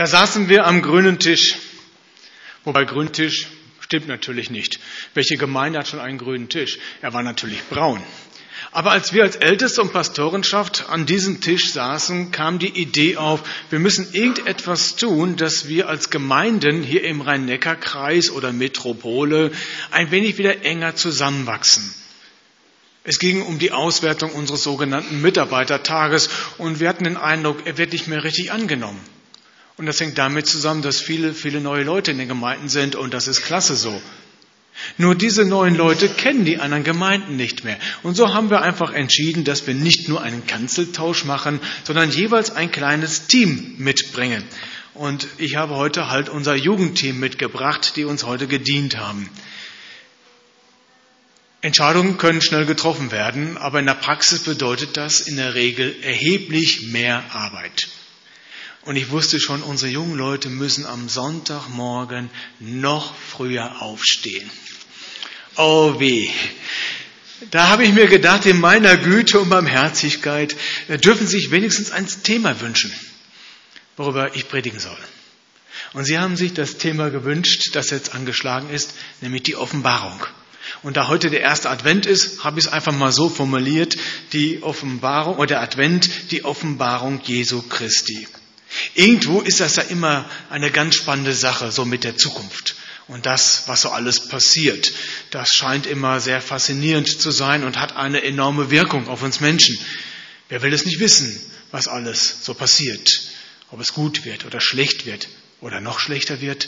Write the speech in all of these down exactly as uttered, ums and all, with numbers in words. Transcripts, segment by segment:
Da saßen wir am grünen Tisch. Wobei Grüntisch stimmt natürlich nicht. Welche Gemeinde hat schon einen grünen Tisch? Er war natürlich braun. Aber als wir als Älteste und Pastorenschaft an diesem Tisch saßen, kam die Idee auf, wir müssen irgendetwas tun, dass wir als Gemeinden hier im Rhein-Neckar-Kreis oder Metropole ein wenig wieder enger zusammenwachsen. Es ging um die Auswertung unseres sogenannten Mitarbeitertages und wir hatten den Eindruck, er wird nicht mehr richtig angenommen. Und das hängt damit zusammen, dass viele, viele neue Leute in den Gemeinden sind und das ist klasse so. Nur diese neuen Leute kennen die anderen Gemeinden nicht mehr. Und so haben wir einfach entschieden, dass wir nicht nur einen Kanzeltausch machen, sondern jeweils ein kleines Team mitbringen. Und ich habe heute halt unser Jugendteam mitgebracht, die uns heute gedient haben. Entscheidungen können schnell getroffen werden, aber in der Praxis bedeutet das in der Regel erheblich mehr Arbeit. Und ich wusste schon, unsere jungen Leute müssen am Sonntagmorgen noch früher aufstehen. Oh weh. Da habe ich mir gedacht, in meiner Güte und Barmherzigkeit dürfen Sie sich wenigstens ein Thema wünschen, worüber ich predigen soll. Und Sie haben sich das Thema gewünscht, das jetzt angeschlagen ist, nämlich die Offenbarung. Und da heute der erste Advent ist, habe ich es einfach mal so formuliert, die Offenbarung oder Advent, die Offenbarung Jesu Christi. Irgendwo ist das ja immer eine ganz spannende Sache, so mit der Zukunft. Und das, was so alles passiert, das scheint immer sehr faszinierend zu sein und hat eine enorme Wirkung auf uns Menschen. Wer will es nicht wissen, was alles so passiert? Ob es gut wird oder schlecht wird oder noch schlechter wird?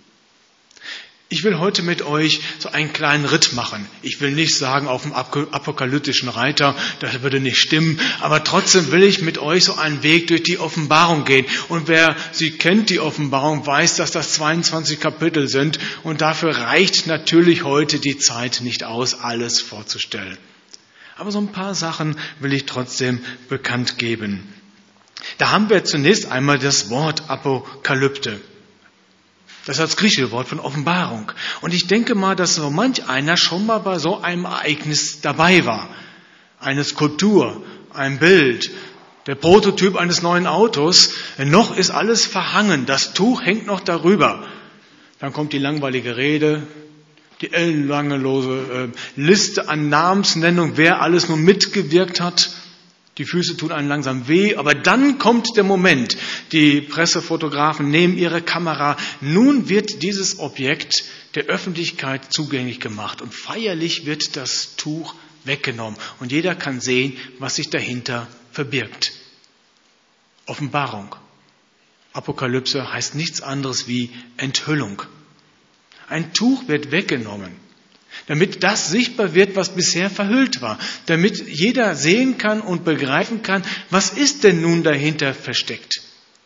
Ich will heute mit euch so einen kleinen Ritt machen. Ich will nicht sagen auf dem apokalyptischen Reiter, das würde nicht stimmen, aber trotzdem will ich mit euch so einen Weg durch die Offenbarung gehen. Und wer sie kennt, die Offenbarung, weiß, dass das zweiundzwanzig Kapitel sind und dafür reicht natürlich heute die Zeit nicht aus, alles vorzustellen. Aber so ein paar Sachen will ich trotzdem bekannt geben. Da haben wir zunächst einmal das Wort Apokalypte. Das ist das griechische Wort von Offenbarung. Und ich denke mal, dass so manch einer schon mal bei so einem Ereignis dabei war. Eine Skulptur, ein Bild, der Prototyp eines neuen Autos. Noch ist alles verhangen, das Tuch hängt noch darüber. Dann kommt die langweilige Rede, die ellenlangelose äh, Liste an Namensnennung, wer alles nur mitgewirkt hat. Die Füße tun einem langsam weh, aber dann kommt der Moment. Die Pressefotografen nehmen ihre Kamera. Nun wird dieses Objekt der Öffentlichkeit zugänglich gemacht und feierlich wird das Tuch weggenommen. Und jeder kann sehen, was sich dahinter verbirgt. Offenbarung. Apokalypse heißt nichts anderes wie Enthüllung. Ein Tuch wird weggenommen, damit das sichtbar wird, was bisher verhüllt war, damit jeder sehen kann und begreifen kann, was ist denn nun dahinter versteckt?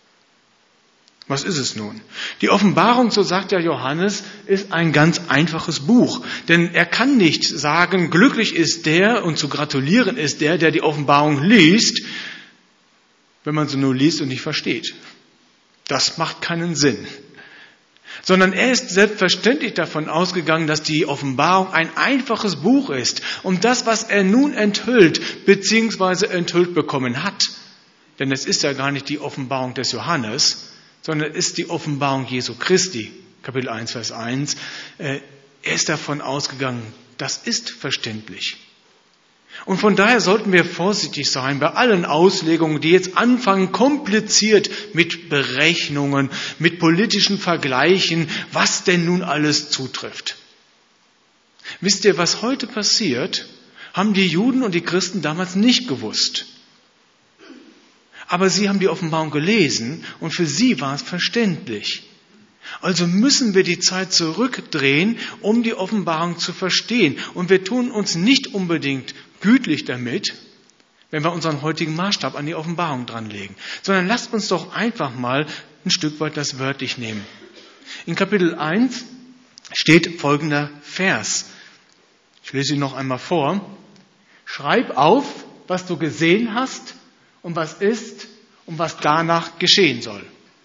Was ist es nun? Die Offenbarung, so sagt ja Johannes, ist ein ganz einfaches Buch, denn er kann nicht sagen, glücklich ist der und zu gratulieren ist der, der die Offenbarung liest, wenn man sie nur liest und nicht versteht. Das macht keinen Sinn. Sondern er ist selbstverständlich davon ausgegangen, dass die Offenbarung ein einfaches Buch ist. Und das, was er nun enthüllt, beziehungsweise enthüllt bekommen hat, denn es ist ja gar nicht die Offenbarung des Johannes, sondern es ist die Offenbarung Jesu Christi, Kapitel eins, Vers eins. Er ist davon ausgegangen, das ist verständlich. Und von daher sollten wir vorsichtig sein bei allen Auslegungen, die jetzt anfangen, kompliziert mit Berechnungen, mit politischen Vergleichen, was denn nun alles zutrifft. Wisst ihr, was heute passiert, haben die Juden und die Christen damals nicht gewusst. Aber sie haben die Offenbarung gelesen und für sie war es verständlich. Also müssen wir die Zeit zurückdrehen, um die Offenbarung zu verstehen. Und wir tun uns nicht unbedingt gütlich damit, wenn wir unseren heutigen Maßstab an die Offenbarung dranlegen. Sondern lasst uns doch einfach mal ein Stück weit das wörtlich nehmen. In Kapitel eins steht folgender Vers. Ich lese ihn noch einmal vor. Schreib auf, was du gesehen hast und was ist und was danach geschehen soll.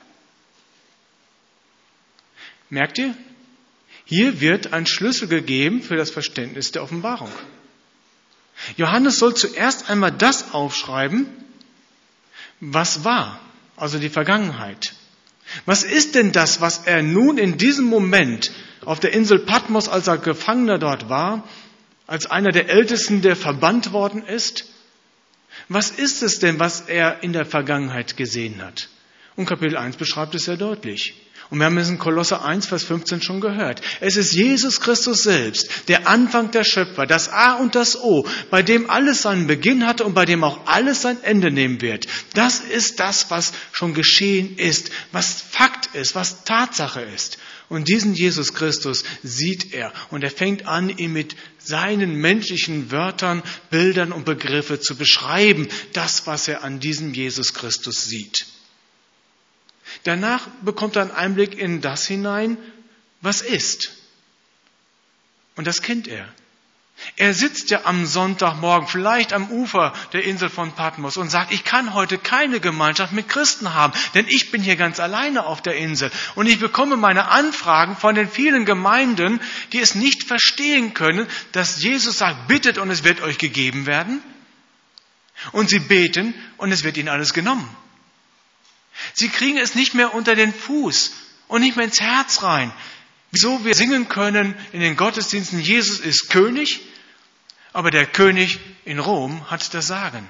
Merkt ihr? Hier wird ein Schlüssel gegeben für das Verständnis der Offenbarung. Johannes soll zuerst einmal das aufschreiben, was war, also die Vergangenheit. Was ist denn das, was er nun in diesem Moment auf der Insel Patmos, als er Gefangener dort war, als einer der Ältesten, der verbannt worden ist? Was ist es denn, was er in der Vergangenheit gesehen hat? Und Kapitel eins beschreibt es sehr deutlich. Und wir haben es in Kolosser eins, Vers fünfzehn schon gehört. Es ist Jesus Christus selbst, der Anfang der Schöpfer, das A und das O, bei dem alles seinen Beginn hatte und bei dem auch alles sein Ende nehmen wird. Das ist das, was schon geschehen ist, was Fakt ist, was Tatsache ist. Und diesen Jesus Christus sieht er und er fängt an, ihn mit seinen menschlichen Wörtern, Bildern und Begriffe zu beschreiben, das, was er an diesem Jesus Christus sieht. Danach bekommt er einen Einblick in das hinein, was ist. Und das kennt er. Er sitzt ja am Sonntagmorgen, vielleicht am Ufer der Insel von Patmos und sagt, ich kann heute keine Gemeinschaft mit Christen haben, denn ich bin hier ganz alleine auf der Insel. Und ich bekomme meine Anfragen von den vielen Gemeinden, die es nicht verstehen können, dass Jesus sagt, bittet und es wird euch gegeben werden. Und sie beten und es wird ihnen alles genommen. Sie kriegen es nicht mehr unter den Fuß und nicht mehr ins Herz rein. Wieso wir singen können in den Gottesdiensten, Jesus ist König, aber der König in Rom hat das Sagen.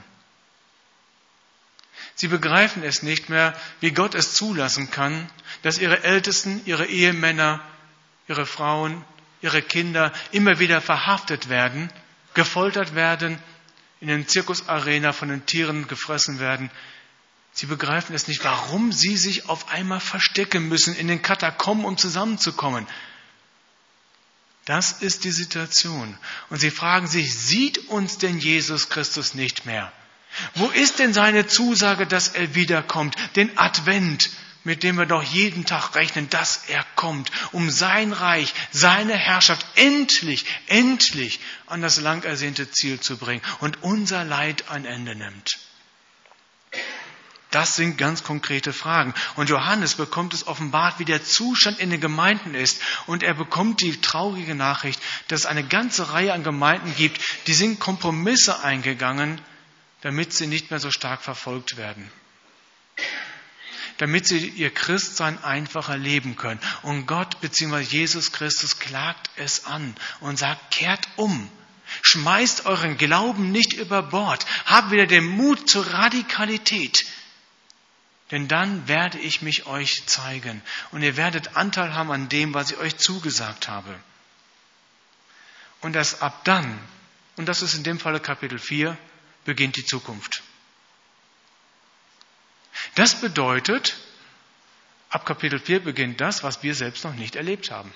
Sie begreifen es nicht mehr, wie Gott es zulassen kann, dass ihre Ältesten, ihre Ehemänner, ihre Frauen, ihre Kinder immer wieder verhaftet werden, gefoltert werden, in den Zirkusarena von den Tieren gefressen werden. Sie begreifen es nicht, warum sie sich auf einmal verstecken müssen in den Katakomben, um zusammenzukommen. Das ist die Situation. Und sie fragen sich, sieht uns denn Jesus Christus nicht mehr? Wo ist denn seine Zusage, dass er wiederkommt? Den Advent, mit dem wir doch jeden Tag rechnen, dass er kommt, um sein Reich, seine Herrschaft endlich, endlich an das lang ersehnte Ziel zu bringen und unser Leid ein Ende nimmt. Das sind ganz konkrete Fragen. Und Johannes bekommt es offenbart, wie der Zustand in den Gemeinden ist. Und er bekommt die traurige Nachricht, dass es eine ganze Reihe an Gemeinden gibt, die sind Kompromisse eingegangen, damit sie nicht mehr so stark verfolgt werden. Damit sie ihr Christsein einfacher leben können. Und Gott bzw. Jesus Christus klagt es an und sagt, kehrt um. Schmeißt euren Glauben nicht über Bord. Habt wieder den Mut zur Radikalität. Denn dann werde ich mich euch zeigen und ihr werdet Anteil haben an dem, was ich euch zugesagt habe. Und erst ab dann, und das ist in dem Falle Kapitel vier, beginnt die Zukunft. Das bedeutet, ab Kapitel vier beginnt das, was wir selbst noch nicht erlebt haben.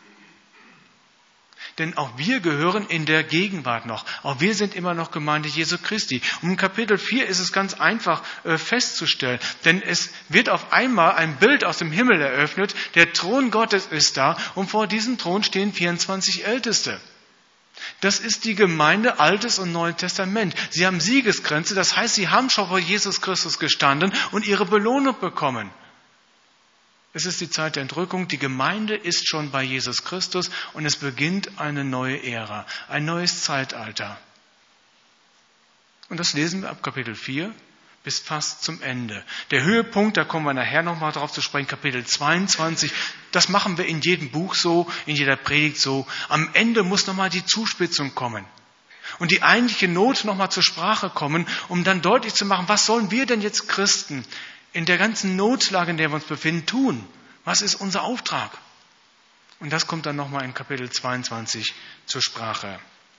Denn auch wir gehören in der Gegenwart noch. Auch wir sind immer noch Gemeinde Jesu Christi. Und in Kapitel vier ist es ganz einfach äh, festzustellen. Denn es wird auf einmal ein Bild aus dem Himmel eröffnet. Der Thron Gottes ist da und vor diesem Thron stehen vierundzwanzig Älteste. Das ist die Gemeinde Altes und Neues Testament. Sie haben Siegesgrenze, das heißt, sie haben schon vor Jesus Christus gestanden und ihre Belohnung bekommen. Es ist die Zeit der Entrückung, die Gemeinde ist schon bei Jesus Christus und es beginnt eine neue Ära, ein neues Zeitalter. Und das lesen wir ab Kapitel vier bis fast zum Ende. Der Höhepunkt, da kommen wir nachher nochmal drauf zu sprechen, Kapitel zweiundzwanzig, das machen wir in jedem Buch so, in jeder Predigt so. Am Ende muss nochmal die Zuspitzung kommen und die eigentliche Not nochmal zur Sprache kommen, um dann deutlich zu machen, was sollen wir denn jetzt Christen in der ganzen Notlage, in der wir uns befinden, tun? Was ist unser Auftrag? Und das kommt dann nochmal in Kapitel zweiundzwanzig zur Sprache.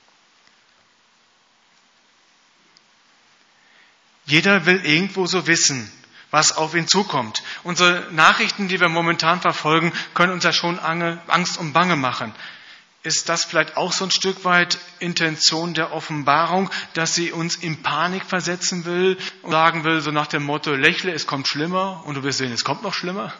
Jeder will irgendwo so wissen, was auf ihn zukommt. Unsere Nachrichten, die wir momentan verfolgen, können uns ja schon Angst und Bange machen. Ist das vielleicht auch so ein Stück weit Intention der Offenbarung, dass sie uns in Panik versetzen will und sagen will, so nach dem Motto, lächle, es kommt schlimmer und du wirst sehen, es kommt noch schlimmer?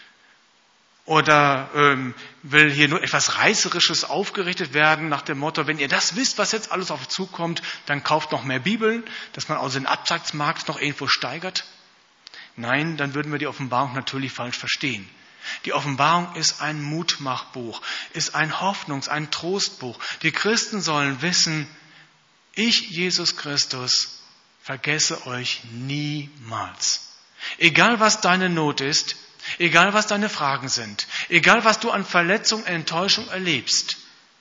Oder ähm, will hier nur etwas Reißerisches aufgerichtet werden nach dem Motto, wenn ihr das wisst, was jetzt alles auf euch zukommt, dann kauft noch mehr Bibeln, dass man also den Absatzmarkt noch irgendwo steigert? Nein, dann würden wir die Offenbarung natürlich falsch verstehen. Die Offenbarung ist ein Mutmachbuch, ist ein Hoffnungs-, ein Trostbuch. Die Christen sollen wissen, ich, Jesus Christus, vergesse euch niemals. Egal was deine Not ist, Egal, was deine Fragen sind. Egal, was du an Verletzung, Enttäuschung erlebst.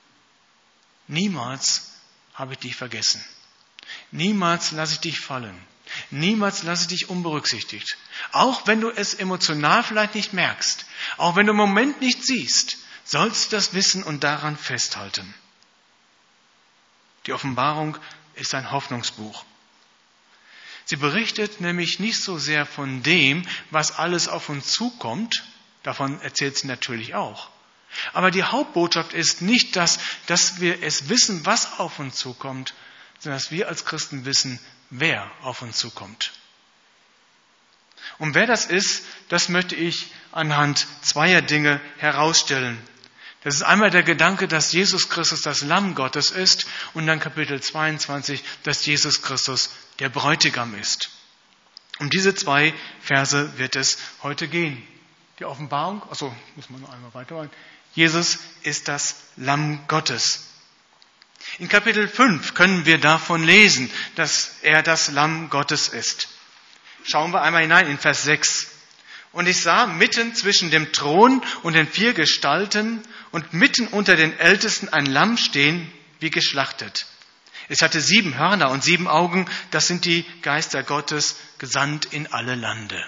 Niemals habe ich dich vergessen. Niemals lasse ich dich fallen. Niemals lasse ich dich unberücksichtigt. Auch wenn du es emotional vielleicht nicht merkst. Auch wenn du im Moment nicht siehst. Sollst du das wissen und daran festhalten. Die Offenbarung ist ein Hoffnungsbuch. Sie berichtet nämlich nicht so sehr von dem, was alles auf uns zukommt. Davon erzählt sie natürlich auch. Aber die Hauptbotschaft ist nicht, dass, dass wir es wissen, was auf uns zukommt, sondern dass wir als Christen wissen, wer auf uns zukommt. Und wer das ist, das möchte ich anhand zweier Dinge herausstellen. Das ist einmal der Gedanke, dass Jesus Christus das Lamm Gottes ist und dann Kapitel zweiundzwanzig, dass Jesus Christus der Bräutigam ist. Um diese zwei Verse wird es heute gehen. Die Offenbarung, achso, muss man noch einmal weitermachen. Jesus ist das Lamm Gottes. In Kapitel fünf können wir davon lesen, dass er das Lamm Gottes ist. Schauen wir einmal hinein in Vers sechs. Und ich sah mitten zwischen dem Thron und den vier Gestalten und mitten unter den Ältesten ein Lamm stehen, wie geschlachtet. Es hatte sieben Hörner und sieben Augen, das sind die Geister Gottes, gesandt in alle Lande.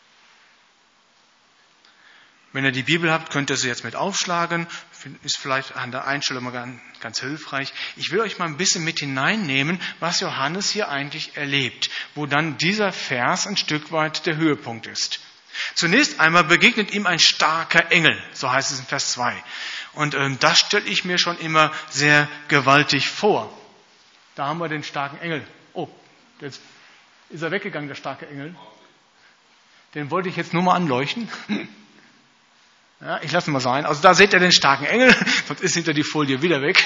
Wenn ihr die Bibel habt, könnt ihr sie jetzt mit aufschlagen. Ist vielleicht an der Einstellung mal ganz, ganz hilfreich. Ich will euch mal ein bisschen mit hineinnehmen, was Johannes hier eigentlich erlebt, wo dann dieser Vers ein Stück weit der Höhepunkt ist. Zunächst einmal begegnet ihm ein starker Engel, so heißt es in Vers zwei. Und ähm, das stelle ich mir schon immer sehr gewaltig vor. Da haben wir den starken Engel. Oh, jetzt ist er weggegangen, der starke Engel. Den wollte ich jetzt nur mal anleuchten. Ja, ich lasse ihn mal sein. Also da seht ihr den starken Engel, sonst ist hinter die Folie wieder weg.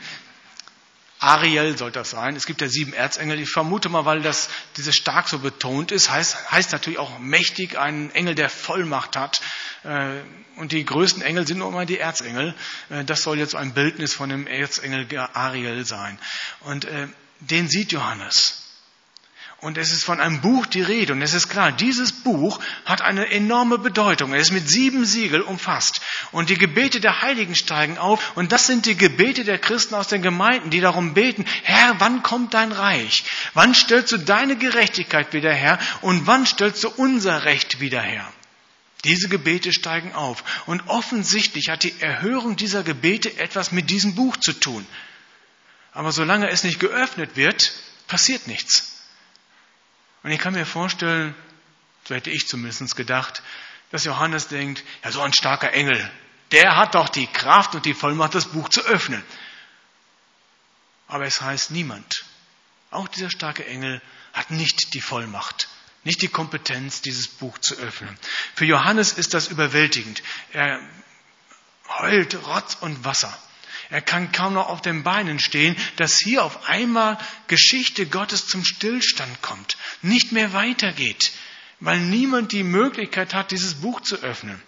Ariel soll das sein. Es gibt ja sieben Erzengel. Ich vermute mal, weil das dieses stark so betont ist, heißt, heißt natürlich auch mächtig, ein Engel, der Vollmacht hat. Und die größten Engel sind nur immer die Erzengel. Das soll jetzt ein Bildnis von dem Erzengel Ariel sein. Und den sieht Johannes. Und es ist von einem Buch die Rede. Und es ist klar, dieses Buch hat eine enorme Bedeutung. Es ist mit sieben Siegel umfasst. Und die Gebete der Heiligen steigen auf. Und das sind die Gebete der Christen aus den Gemeinden, die darum beten, Herr, wann kommt dein Reich? Wann stellst du deine Gerechtigkeit wieder her? Und wann stellst du unser Recht wieder her? Diese Gebete steigen auf. Und offensichtlich hat die Erhörung dieser Gebete etwas mit diesem Buch zu tun. Aber solange es nicht geöffnet wird, passiert nichts. Und ich kann mir vorstellen, so hätte ich zumindest gedacht, dass Johannes denkt, ja, so ein starker Engel, der hat doch die Kraft und die Vollmacht, das Buch zu öffnen. Aber es heißt niemand, auch dieser starke Engel hat nicht die Vollmacht, nicht die Kompetenz, dieses Buch zu öffnen. Für Johannes ist das überwältigend. Er heult Rotz und Wasser. Er kann kaum noch auf den Beinen stehen, dass hier auf einmal Geschichte Gottes zum Stillstand kommt, nicht mehr weitergeht, weil niemand die Möglichkeit hat, dieses Buch zu öffnen.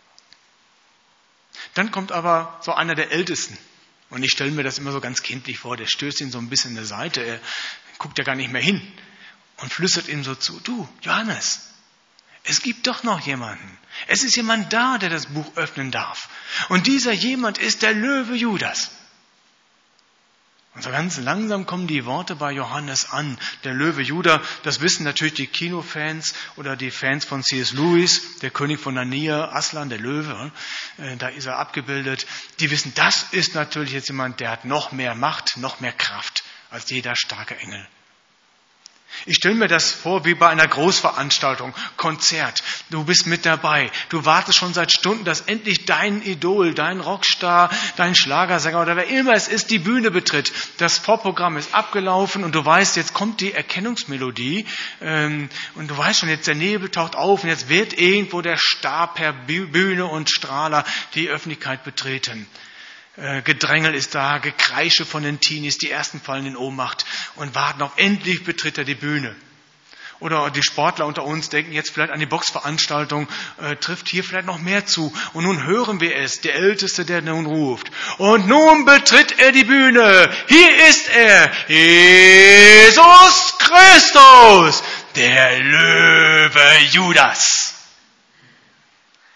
Dann kommt aber so einer der Ältesten. Und ich stelle mir das immer so ganz kindlich vor, der stößt ihn so ein bisschen an der Seite, er guckt ja gar nicht mehr hin und flüstert ihm so zu, du, Johannes, es gibt doch noch jemanden. Es ist jemand da, der das Buch öffnen darf. Und dieser jemand ist der Löwe Judas. Und so ganz langsam kommen die Worte bei Johannes an. Der Löwe Juda, das wissen natürlich die Kinofans oder die Fans von C S Lewis, der König von Narnia, Aslan, der Löwe, äh, da ist er abgebildet. Die wissen, das ist natürlich jetzt jemand, der hat noch mehr Macht, noch mehr Kraft als jeder starke Engel. Ich stelle mir das vor wie bei einer Großveranstaltung, Konzert. Du bist mit dabei. Du wartest schon seit Stunden, dass endlich dein Idol, dein Rockstar, dein Schlagersänger oder wer immer es ist, die Bühne betritt. Das Vorprogramm ist abgelaufen und du weißt, jetzt kommt die Erkennungsmelodie ähm, und du weißt schon, jetzt der Nebel taucht auf und jetzt wird irgendwo der Star per Bühne und Strahler die Öffentlichkeit betreten. Gedrängel ist da, Gekreische von den Teenies, die ersten fallen in Ohnmacht und warten auf, endlich betritt er die Bühne. Oder die Sportler unter uns denken jetzt vielleicht an die Boxveranstaltung, äh, trifft hier vielleicht noch mehr zu. Und nun hören wir es, der Älteste, der nun ruft. Und nun betritt er die Bühne. Hier ist er, Jesus Christus, der Löwe Judas.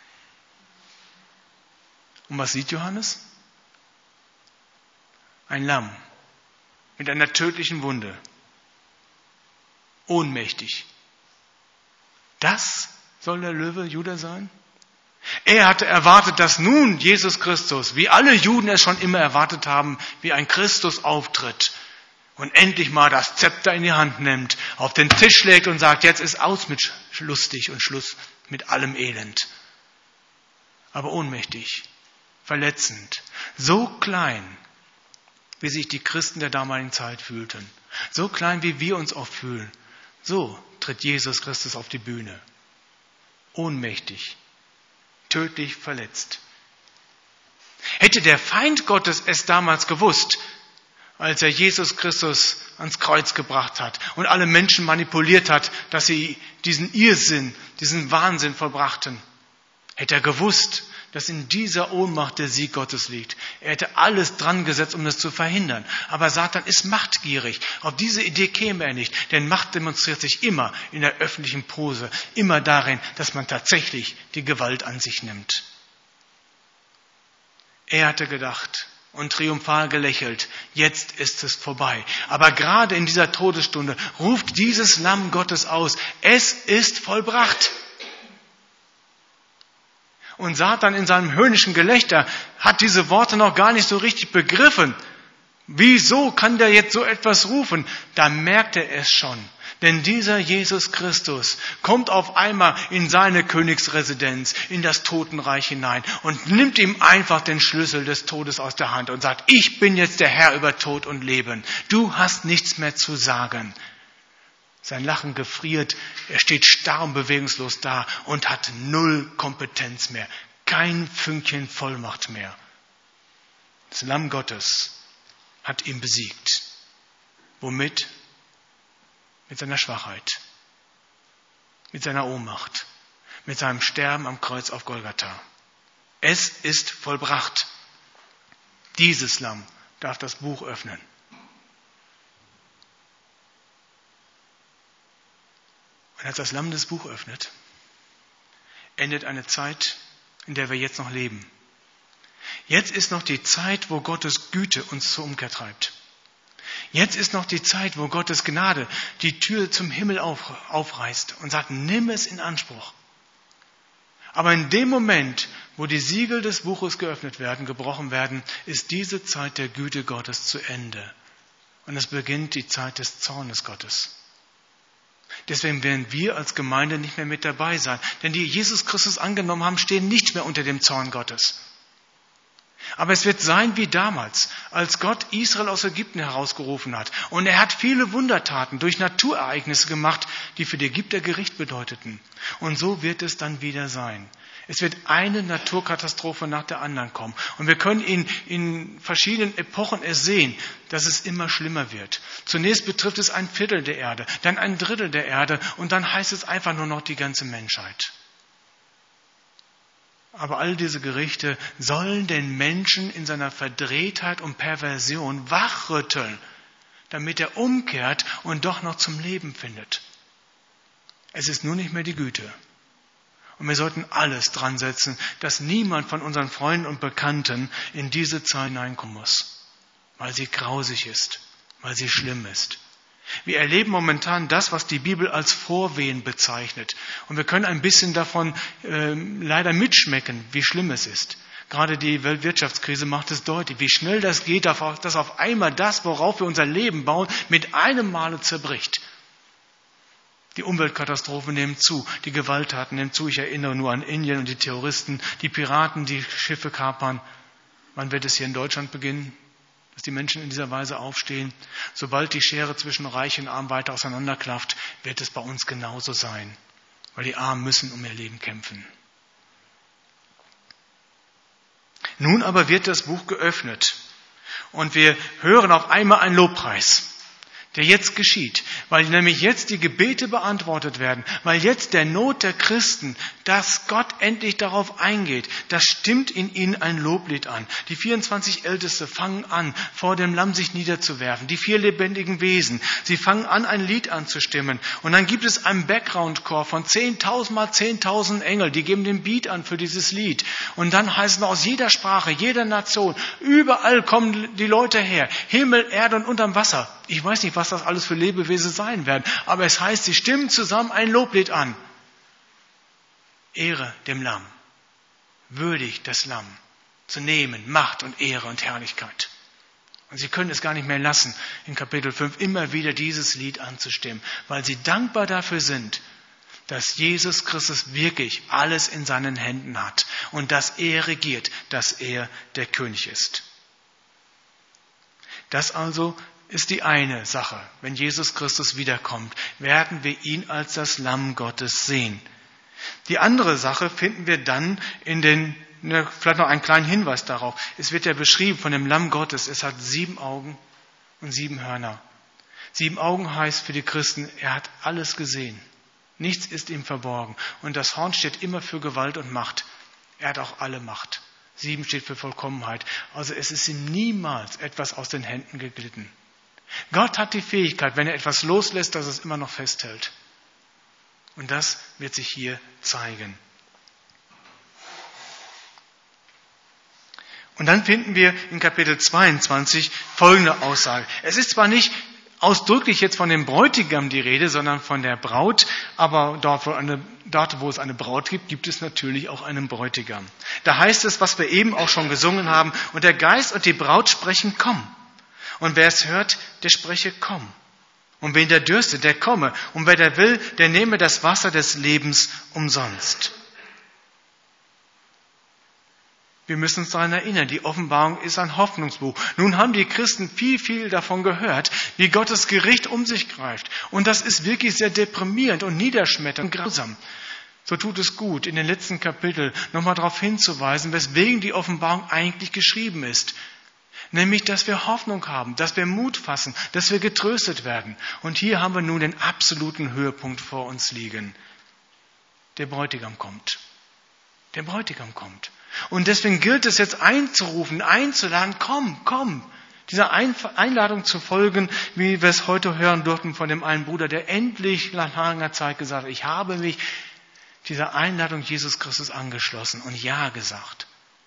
Und was sieht Johannes? Ein Lamm mit einer tödlichen Wunde. Ohnmächtig. Das soll der Löwe Juda sein? Er hatte erwartet, dass nun Jesus Christus, wie alle Juden es schon immer erwartet haben, wie ein Christus auftritt und endlich mal das Zepter in die Hand nimmt, auf den Tisch legt und sagt, jetzt ist aus mit lustig und Schluss mit allem Elend. Aber ohnmächtig, verletzend, so klein, wie sich die Christen der damaligen Zeit fühlten, so klein, wie wir uns oft fühlen, so tritt Jesus Christus auf die Bühne. Ohnmächtig, tödlich verletzt. Hätte der Feind Gottes es damals gewusst, als er Jesus Christus ans Kreuz gebracht hat und alle Menschen manipuliert hat, dass sie diesen Irrsinn, diesen Wahnsinn vollbrachten, hätte er gewusst, dass in dieser Ohnmacht der Sieg Gottes liegt. Er hätte alles dran gesetzt, um das zu verhindern. Aber Satan ist machtgierig. Auf diese Idee käme er nicht. Denn Macht demonstriert sich immer in der öffentlichen Pose. Immer darin, dass man tatsächlich die Gewalt an sich nimmt. Er hatte gedacht und triumphal gelächelt, jetzt ist es vorbei. Aber gerade in dieser Todesstunde ruft dieses Lamm Gottes aus, es ist vollbracht. Und Satan in seinem höhnischen Gelächter hat diese Worte noch gar nicht so richtig begriffen. Wieso kann der jetzt so etwas rufen? Da merkt er es schon. Denn dieser Jesus Christus kommt auf einmal in seine Königsresidenz, in das Totenreich hinein und nimmt ihm einfach den Schlüssel des Todes aus der Hand und sagt, ich bin jetzt der Herr über Tod und Leben. Du hast nichts mehr zu sagen. Sein Lachen gefriert, er steht starr und bewegungslos da und hat null Kompetenz mehr, kein Fünkchen Vollmacht mehr. Das Lamm Gottes hat ihn besiegt. Womit? Mit seiner Schwachheit, mit seiner Ohnmacht, mit seinem Sterben am Kreuz auf Golgatha. Es ist vollbracht. Dieses Lamm darf das Buch öffnen. Und als das Lamm das Buch öffnet, endet eine Zeit, in der wir jetzt noch leben. Jetzt ist noch die Zeit, wo Gottes Güte uns zur Umkehr treibt. Jetzt ist noch die Zeit, wo Gottes Gnade die Tür zum Himmel auf, aufreißt und sagt, nimm es in Anspruch. Aber in dem Moment, wo die Siegel des Buches geöffnet werden, gebrochen werden, ist diese Zeit der Güte Gottes zu Ende. Und es beginnt die Zeit des Zornes Gottes. Deswegen werden wir als Gemeinde nicht mehr mit dabei sein. Denn die Jesus Christus angenommen haben, stehen nicht mehr unter dem Zorn Gottes. Aber es wird sein wie damals, als Gott Israel aus Ägypten herausgerufen hat. Und er hat viele Wundertaten durch Naturereignisse gemacht, die für die Ägypter Gericht bedeuteten. Und so wird es dann wieder sein. Es wird eine Naturkatastrophe nach der anderen kommen. Und wir können in, in verschiedenen Epochen es sehen, dass es immer schlimmer wird. Zunächst betrifft es ein Viertel der Erde, dann ein Drittel der Erde und dann heißt es einfach nur noch die ganze Menschheit. Aber all diese Gerichte sollen den Menschen in seiner Verdrehtheit und Perversion wachrütteln, damit er umkehrt und doch noch zum Leben findet. Es ist nur nicht mehr die Güte. Und wir sollten alles dran setzen, dass niemand von unseren Freunden und Bekannten in diese Zeit hineinkommen muss, weil sie grausig ist, weil sie schlimm ist. Wir erleben momentan das, was die Bibel als Vorwehen bezeichnet. Und wir können ein bisschen davon äh, leider mitschmecken, wie schlimm es ist. Gerade die Weltwirtschaftskrise macht es deutlich, wie schnell das geht, dass auf einmal das, worauf wir unser Leben bauen, mit einem Male zerbricht. Die Umweltkatastrophen nehmen zu, die Gewalttaten nehmen zu. Ich erinnere nur an Indien und die Terroristen, die Piraten, die Schiffe kapern. Wann wird es hier in Deutschland beginnen, dass die Menschen in dieser Weise aufstehen? Sobald die Schere zwischen Reich und Arm weiter auseinanderklafft, wird es bei uns genauso sein. Weil die Armen müssen um ihr Leben kämpfen. Nun aber wird das Buch geöffnet und wir hören auf einmal einen Lobpreis, der jetzt geschieht. Weil nämlich jetzt die Gebete beantwortet werden, weil jetzt der Not der Christen, dass Gott endlich darauf eingeht, das stimmt in ihnen ein Loblied an. Die vierundzwanzig Älteste fangen an, vor dem Lamm sich niederzuwerfen, die vier lebendigen Wesen. Sie fangen an, ein Lied anzustimmen. Und dann gibt es einen Background-Chor von zehntausend mal zehntausend Engel, die geben den Beat an für dieses Lied. Und dann heißen aus jeder Sprache, jeder Nation, überall kommen die Leute her, Himmel, Erde und unterm Wasser. Ich weiß nicht, was das alles für Lebewesen sein werden, aber es heißt, sie stimmen zusammen ein Loblied an. Ehre dem Lamm, würdig das Lamm zu nehmen, Macht und Ehre und Herrlichkeit. Und sie können es gar nicht mehr lassen, in Kapitel fünf immer wieder dieses Lied anzustimmen, weil sie dankbar dafür sind, dass Jesus Christus wirklich alles in seinen Händen hat und dass er regiert, dass er der König ist. Das also ist die eine Sache. Wenn Jesus Christus wiederkommt, werden wir ihn als das Lamm Gottes sehen. Die andere Sache finden wir dann in den, vielleicht noch einen kleinen Hinweis darauf. Es wird ja beschrieben von dem Lamm Gottes, es hat sieben Augen und sieben Hörner. Sieben Augen heißt für die Christen, er hat alles gesehen. Nichts ist ihm verborgen. Und das Horn steht immer für Gewalt und Macht. Er hat auch alle Macht. Sieben steht für Vollkommenheit. Also es ist ihm niemals etwas aus den Händen geglitten. Gott hat die Fähigkeit, wenn er etwas loslässt, dass es immer noch festhält. Und das wird sich hier zeigen. Und dann finden wir in Kapitel zweiundzwanzig folgende Aussage. Es ist zwar nicht ausdrücklich jetzt von dem Bräutigam die Rede, sondern von der Braut, aber dort wo, eine, dort, wo es eine Braut gibt, gibt es natürlich auch einen Bräutigam. Da heißt es, was wir eben auch schon gesungen haben, und der Geist und die Braut sprechen, komm. Und wer es hört, der spreche, komm. Und wen der dürstet, der komme. Und wer der will, der nehme das Wasser des Lebens umsonst. Wir müssen uns daran erinnern, die Offenbarung ist ein Hoffnungsbuch. Nun haben die Christen viel, viel davon gehört, wie Gottes Gericht um sich greift. Und das ist wirklich sehr deprimierend und niederschmetternd und grausam. So tut es gut, in den letzten Kapiteln nochmal darauf hinzuweisen, weswegen die Offenbarung eigentlich geschrieben ist. Nämlich, dass wir Hoffnung haben, dass wir Mut fassen, dass wir getröstet werden. Und hier haben wir nun den absoluten Höhepunkt vor uns liegen. Der Bräutigam kommt. Der Bräutigam kommt. Und deswegen gilt es jetzt einzurufen, einzuladen, komm, komm. Dieser Einladung zu folgen, wie wir es heute hören durften von dem einen Bruder, der endlich nach langer Zeit gesagt hat, ich habe mich dieser Einladung Jesus Christus angeschlossen und Ja gesagt.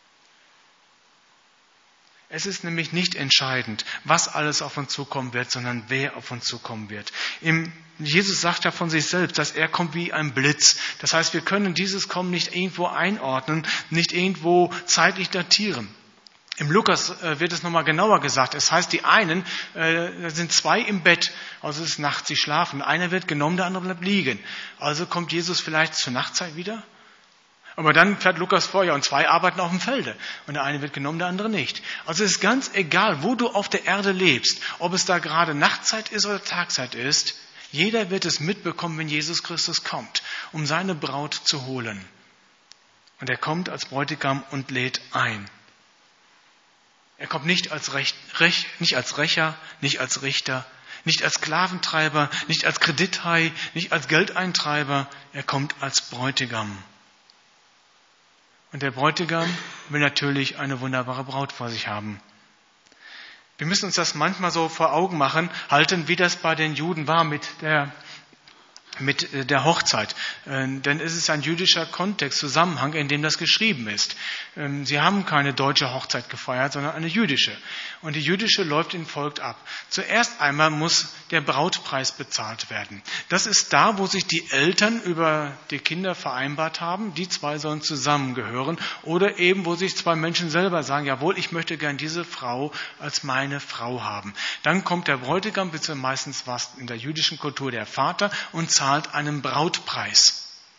Es ist nämlich nicht entscheidend, was alles auf uns zukommen wird, sondern wer auf uns zukommen wird. Im, Jesus sagt ja von sich selbst, dass er kommt wie ein Blitz. Das heißt, wir können dieses Kommen nicht irgendwo einordnen, nicht irgendwo zeitlich datieren. Im Lukas äh, wird es nochmal genauer gesagt. Es heißt, die einen, äh, sind zwei im Bett, also es ist nachts, sie schlafen. Einer wird genommen, der andere bleibt liegen. Also kommt Jesus vielleicht zur Nachtzeit wieder? Aber dann fährt Lukas vor, ja, und zwei arbeiten auf dem Felde. Und der eine wird genommen, der andere nicht. Also es ist ganz egal, wo du auf der Erde lebst, ob es da gerade Nachtzeit ist oder Tagzeit ist. Jeder wird es mitbekommen, wenn Jesus Christus kommt, um seine Braut zu holen. Und er kommt als Bräutigam und lädt ein. Er kommt nicht als, Recht, Rech, nicht als Rächer, nicht als Richter, nicht als Sklaventreiber, nicht als Kredithai, nicht als Geldeintreiber. Er kommt als Bräutigam. Und der Bräutigam will natürlich eine wunderbare Braut vor sich haben. Wir müssen uns das manchmal so vor Augen machen, halten, wie das bei den Juden war mit der, mit der Hochzeit. Denn es ist ein jüdischer Kontext, Zusammenhang, in dem das geschrieben ist. Sie haben keine deutsche Hochzeit gefeiert, sondern eine jüdische. Und die jüdische läuft in folgt ab. Zuerst einmal muss der Brautpreis bezahlt werden. Das ist da, wo sich die Eltern über die Kinder vereinbart haben. Die zwei sollen zusammengehören. Oder eben, wo sich zwei Menschen selber sagen, jawohl, ich möchte gern diese Frau als meine Frau haben. Dann kommt der Bräutigam, beziehungsweise meistens war es in der jüdischen Kultur der Vater, und zahlt einen Brautpreis.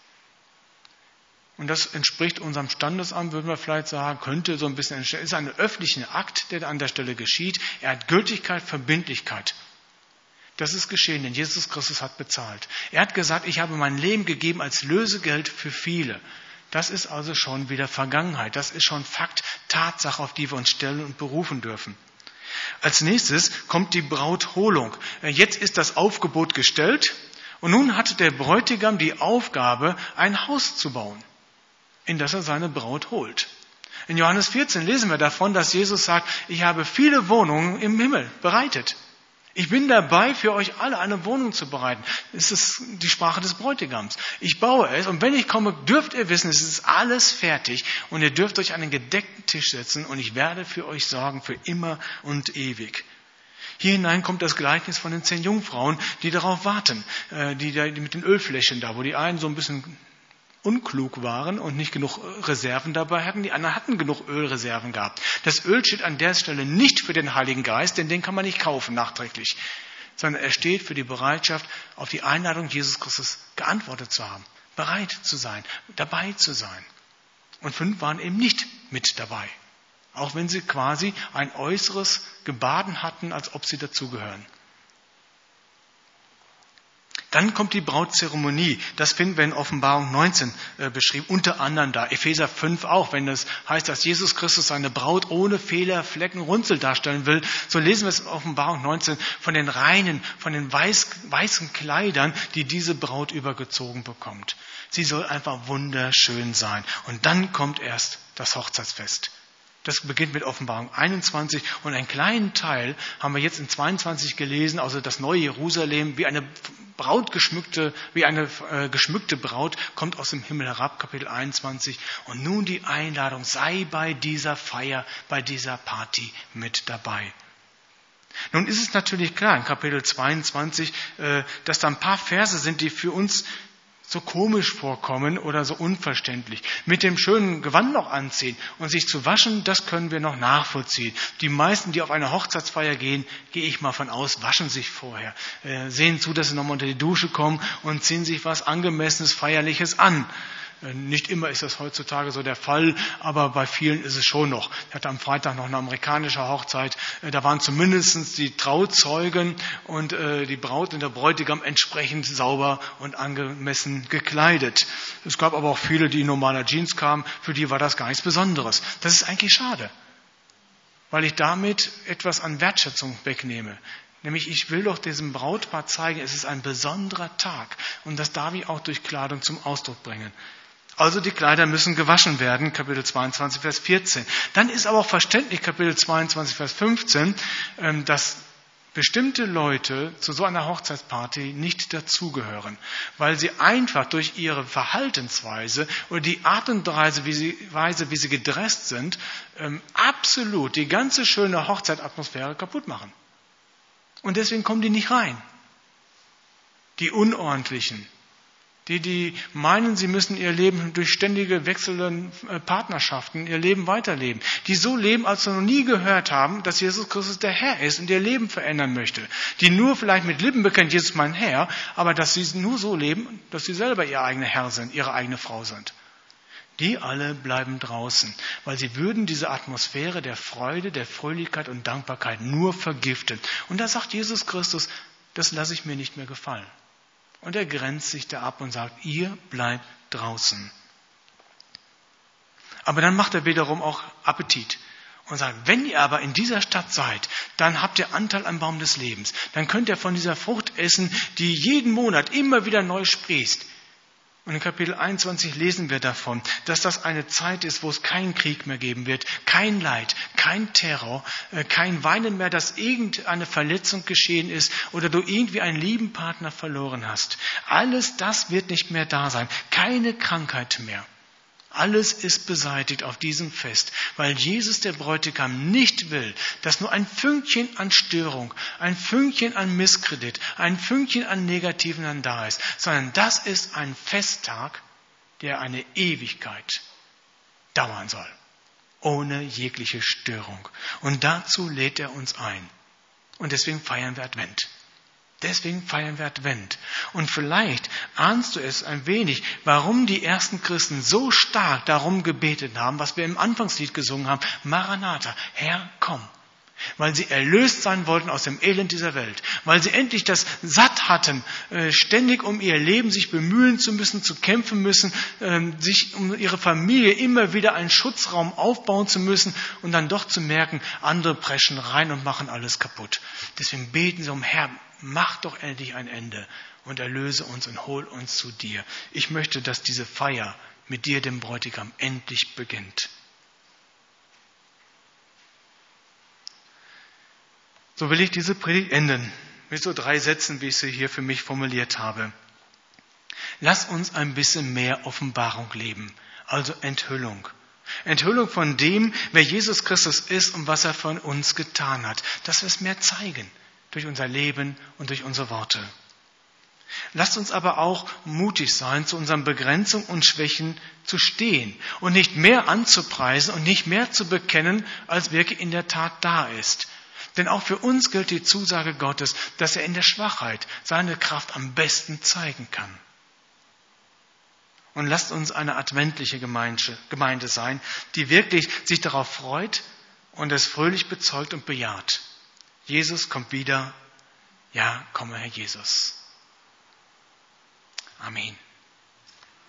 Und das entspricht unserem Standesamt, würden wir vielleicht sagen, könnte so ein bisschen entstehen. Es ist ein öffentlicher Akt, der an der Stelle geschieht. Er hat Gültigkeit, Verbindlichkeit. Das ist geschehen, denn Jesus Christus hat bezahlt. Er hat gesagt, ich habe mein Leben gegeben als Lösegeld für viele. Das ist also schon wieder Vergangenheit. Das ist schon Fakt, Tatsache, auf die wir uns stellen und berufen dürfen. Als nächstes kommt die Brautholung. Jetzt ist das Aufgebot gestellt und nun hat der Bräutigam die Aufgabe, ein Haus zu bauen, in das er seine Braut holt. In Johannes vierzehn lesen wir davon, dass Jesus sagt, ich habe viele Wohnungen im Himmel bereitet. Ich bin dabei, für euch alle eine Wohnung zu bereiten. Es ist die Sprache des Bräutigams. Ich baue es und wenn ich komme, dürft ihr wissen, es ist alles fertig und ihr dürft euch an einen gedeckten Tisch setzen und ich werde für euch sorgen für immer und ewig. Hier hinein kommt das Gleichnis von den zehn Jungfrauen, die darauf warten, die, da, die mit den Ölfläschchen da, wo die einen so ein bisschen unklug waren und nicht genug Reserven dabei hatten. Die anderen hatten genug Ölreserven gehabt. Das Öl steht an der Stelle nicht für den Heiligen Geist, denn den kann man nicht kaufen nachträglich, sondern er steht für die Bereitschaft, auf die Einladung Jesus Christus geantwortet zu haben, bereit zu sein, dabei zu sein. Und fünf waren eben nicht mit dabei, auch wenn sie quasi ein äußeres Gebaden hatten, als ob sie dazugehören. Dann kommt die Brautzeremonie. Das finden wir in Offenbarung neunzehn äh, beschrieben, unter anderem da. Epheser fünf auch, wenn das heißt, dass Jesus Christus seine Braut ohne Fehler, Flecken, Runzel darstellen will. So lesen wir es in Offenbarung neunzehn von den reinen, von den weiß, weißen Kleidern, die diese Braut übergezogen bekommt. Sie soll einfach wunderschön sein. Und dann kommt erst das Hochzeitsfest. Das beginnt mit Offenbarung einundzwanzig und einen kleinen Teil haben wir jetzt in zweiundzwanzig gelesen, also das neue Jerusalem, wie eine Braut geschmückte, wie eine äh, geschmückte Braut kommt aus dem Himmel herab, Kapitel einundzwanzig. Und nun die Einladung, sei bei dieser Feier, bei dieser Party mit dabei. Nun ist es natürlich klar in Kapitel zweiundzwanzig, äh, dass da ein paar Verse sind, die für uns so komisch vorkommen oder so unverständlich. Mit dem schönen Gewand noch anziehen und sich zu waschen, das können wir noch nachvollziehen. Die meisten, die auf eine Hochzeitsfeier gehen, gehe ich mal von aus, waschen sich vorher, äh, sehen zu, dass sie nochmal unter die Dusche kommen und ziehen sich was Angemessenes, Feierliches an. Nicht immer ist das heutzutage so der Fall, aber bei vielen ist es schon noch. Ich hatte am Freitag noch eine amerikanische Hochzeit. Da waren zumindest die Trauzeugen und die Braut und der Bräutigam entsprechend sauber und angemessen gekleidet. Es gab aber auch viele, die in normaler Jeans kamen. Für die war das gar nichts Besonderes. Das ist eigentlich schade, weil ich damit etwas an Wertschätzung wegnehme. Nämlich, ich will doch diesem Brautpaar zeigen, es ist ein besonderer Tag. Und das darf ich auch durch Kleidung zum Ausdruck bringen. Also die Kleider müssen gewaschen werden, Kapitel zweiundzwanzig, Vers vierzehn. Dann ist aber auch verständlich, Kapitel zweiundzwanzig, Vers fünfzehn, dass bestimmte Leute zu so einer Hochzeitsparty nicht dazugehören, weil sie einfach durch ihre Verhaltensweise oder die Art und Weise, wie sie, Weise, wie sie gedresst sind, absolut die ganze schöne Hochzeitatmosphäre kaputt machen. Und deswegen kommen die nicht rein. Die Unordentlichen, die, die meinen, sie müssen ihr Leben durch ständige wechselnde Partnerschaften, ihr Leben weiterleben. Die so leben, als sie noch nie gehört haben, dass Jesus Christus der Herr ist und ihr Leben verändern möchte. Die nur vielleicht mit Lippen bekennen, Jesus mein Herr, aber dass sie nur so leben, dass sie selber ihr eigener Herr sind, ihre eigene Frau sind. Die alle bleiben draußen, weil sie würden diese Atmosphäre der Freude, der Fröhlichkeit und Dankbarkeit nur vergiften. Und da sagt Jesus Christus, das lasse ich mir nicht mehr gefallen. Und er grenzt sich da ab und sagt, ihr bleibt draußen. Aber dann macht er wiederum auch Appetit und sagt, wenn ihr aber in dieser Stadt seid, dann habt ihr Anteil am Baum des Lebens. Dann könnt ihr von dieser Frucht essen, die jeden Monat immer wieder neu sprießt. Und in Kapitel einundzwanzig lesen wir davon, dass das eine Zeit ist, wo es keinen Krieg mehr geben wird, kein Leid, kein Terror, kein Weinen mehr, dass irgendeine Verletzung geschehen ist oder du irgendwie einen lieben Partner verloren hast. Alles das wird nicht mehr da sein, keine Krankheit mehr. Alles ist beseitigt auf diesem Fest, weil Jesus, der Bräutigam, nicht will, dass nur ein Fünkchen an Störung, ein Fünkchen an Misskredit, ein Fünkchen an Negativen dann da ist, sondern das ist ein Festtag, der eine Ewigkeit dauern soll, ohne jegliche Störung. Und dazu lädt er uns ein. Und deswegen feiern wir Advent. Deswegen feiern wir Advent. Und vielleicht ahnst du es ein wenig, warum die ersten Christen so stark darum gebetet haben, was wir im Anfangslied gesungen haben. Maranatha, Herr, komm. weil sie erlöst sein wollten aus dem Elend dieser Welt, weil sie endlich das satt hatten, ständig um ihr Leben sich bemühen zu müssen, zu kämpfen müssen, sich um ihre Familie immer wieder einen Schutzraum aufbauen zu müssen und dann doch zu merken, andere preschen rein und machen alles kaputt. Deswegen beten sie um, Herr, mach doch endlich ein Ende und erlöse uns und hol uns zu dir. Ich möchte, dass diese Feier mit dir, dem Bräutigam, endlich beginnt. So will ich diese Predigt enden, mit so drei Sätzen, wie ich sie hier für mich formuliert habe. Lass uns ein bisschen mehr Offenbarung leben, also Enthüllung. Enthüllung von dem, wer Jesus Christus ist und was er von uns getan hat. Dass wir es mehr zeigen, durch unser Leben und durch unsere Worte. Lasst uns aber auch mutig sein, zu unseren Begrenzungen und Schwächen zu stehen und nicht mehr anzupreisen und nicht mehr zu bekennen, als wirklich in der Tat da ist. Denn auch für uns gilt die Zusage Gottes, dass er in der Schwachheit seine Kraft am besten zeigen kann. Und lasst uns eine adventliche Gemeinde sein, die wirklich sich darauf freut und es fröhlich bezeugt und bejaht. Jesus kommt wieder. Ja, komme Herr Jesus. Amen.